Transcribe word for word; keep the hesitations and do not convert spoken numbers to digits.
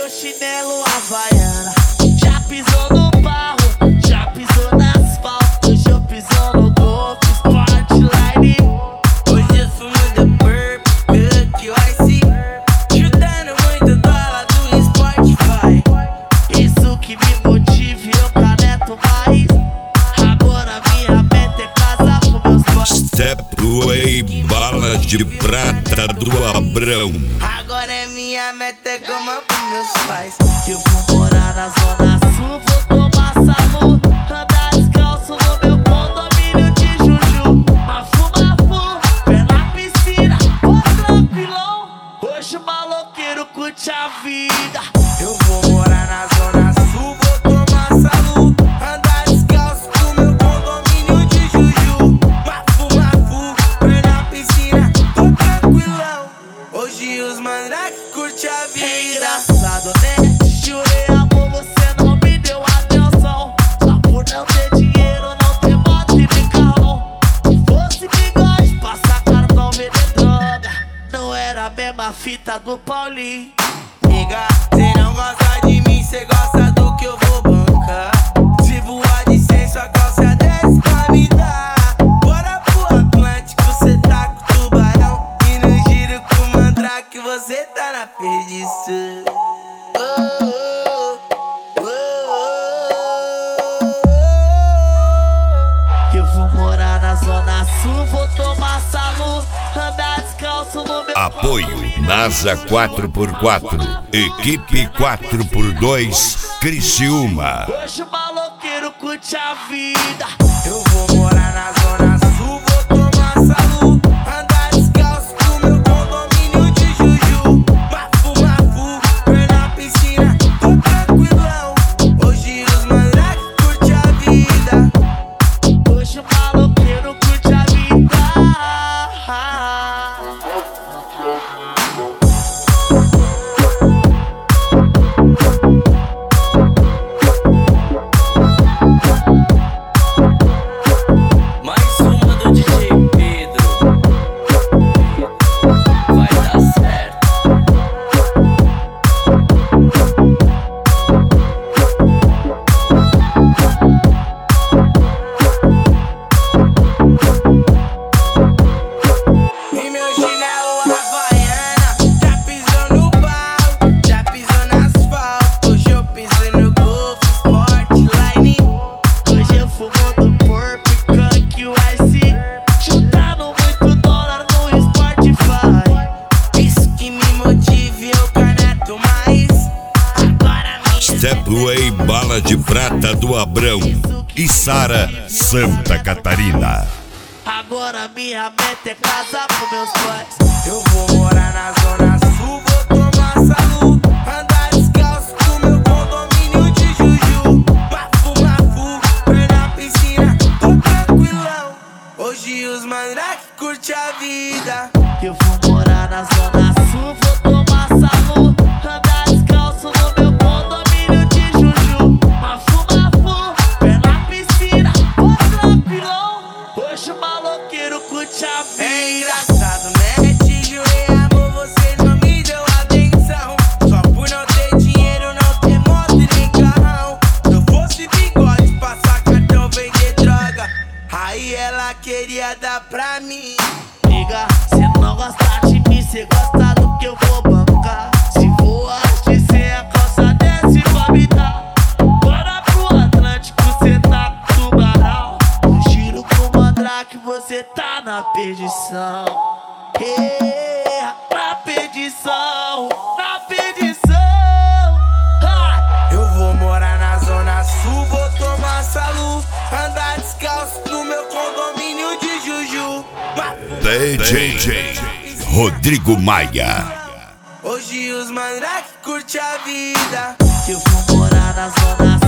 meu chinelo havaiana. Já pisou no barro, já pisou no asfalto. Hoje eu piso no Golf Sportline. Hoje eu fumo da Purp, Cook, Ice, chutando muito dólar do Spotify. Isso que me motiva e eu caneto mais. Agora minha meta é casar com meus pais. Stepway, bala de prata do Abrão. Agora é minha meta é goma com meus pais. Eu vou morar na zona sul, vou tomar salu, andar descalço no meu condomínio de Juju. Mas fuma fu, pé na piscina, vou tranquilão. Hoje o maloqueiro curte a vida. Eu vou morar na zona sul, vou tomar salu, andar descalço no meu condomínio de Juju. Mas fuma fu, pé na piscina, tô tranquilão. Hoje os mandrake curte a vida. É engraçado, né? Jurei amor, você não me deu atenção. Só por não ter dinheiro, não ter moto e nem carro. Se fosse bigode, passar cartão, vender droga. Não era a mesma fita do Paulinho. Nigga, cê não gosta de mim, cê gosta do que eu vou bancar. Se voar de cem, sua calça desce pra me dar. Bora pro Atlântico, cê tá com tubarão. E no giro com mandrake, você tá na perdição. Oh, oh, oh, oh. Eu vou morar na zona sul, vou tomar salu, andar descalço no meu... Apoio NASA quatro por quatro, Equipe quatro por dois, Criciúma. Hoje o maloqueiro curte a vida. Eu vou morar na zona sul, vou tomar salu, andar descalço no meu condomínio de Juju. Mas fuma fu, pé na piscina, tô tranquilão. Hoje os mandrake curte a vida. Hoje o maloqueiro curte a vida. Mais uma do D J Pedro. Vai dar certo. E meu chinelo havaiana, já pisou no barro, já pisou no asfalto. Hoje eu piso no Golf Sportline. Hoje eu fumo do Purp, Cook, Ice, chutando muito dólar no Spotify. Isso que me motiva e eu caneto mais. Agora minha Stepway, bala de prata do Abrão. E Sara, Santa Catarina. Agora minha meta é casar com meus pais. eu vou morar na zona sul, vou tomar salu, andar descalço no meu condomínio de Juju. Mas fuma fu, pé na piscina, tô tranquilão. Hoje os mandrake curte a vida. Eu vou morar na zona sul, vou tomar salu, andar descalço no meu condomínio de Juju. Mas fuma fu, pé na piscina, vou tranquilão. Hoje o maloqueiro curte a vida. É engraçado, né? Te jurei amor, você não me deu atenção. Só por não ter dinheiro, não ter moto e nem carrão. Se eu fosse bigode, passar cartão, vender droga, aí ela queria dar pra mim. Liga, cê não gosta de mim, cê gosta do que eu vou bancar. Se voar de cem, a calça desce pra me dar. Bora pro Atlântico, cê tá com tubarão. No giro com mandrake, você tá na perdição. Yeah, na perdição, na perdição. Ah! Eu vou morar na zona sul, vou tomar salu, andar descalço no meu condomínio de Juju. Mas D J Rodrigo Maia. hoje os mandrake curte a vida. Eu vou morar na zona